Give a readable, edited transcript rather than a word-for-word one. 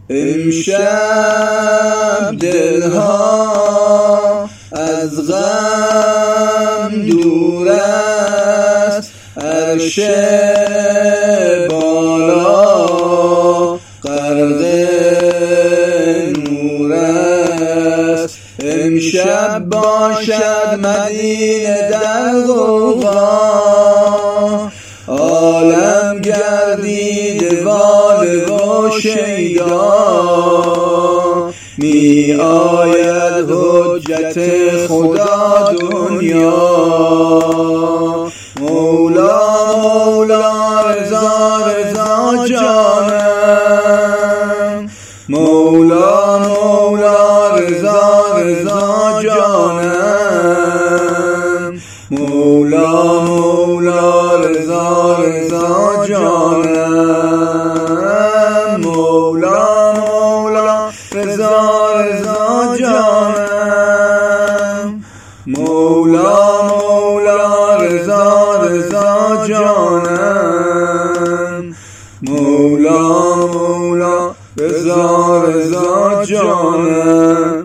امشب دلها از غم دور است، عرش بالا غرق نور است. امشب باشد مدینه در غوغا، عالم گردیده واله و شیدا. می آید حجت خدا دنیا، مولا مولا رضا رضا جانم، مولا مولا رضا رضا جانم، مولا مولا رضا رضا جانم، مولا مولا رضا رضا جانم، مولا مولا رضا رضا جانم، مولا مولا رضا رضا جانم.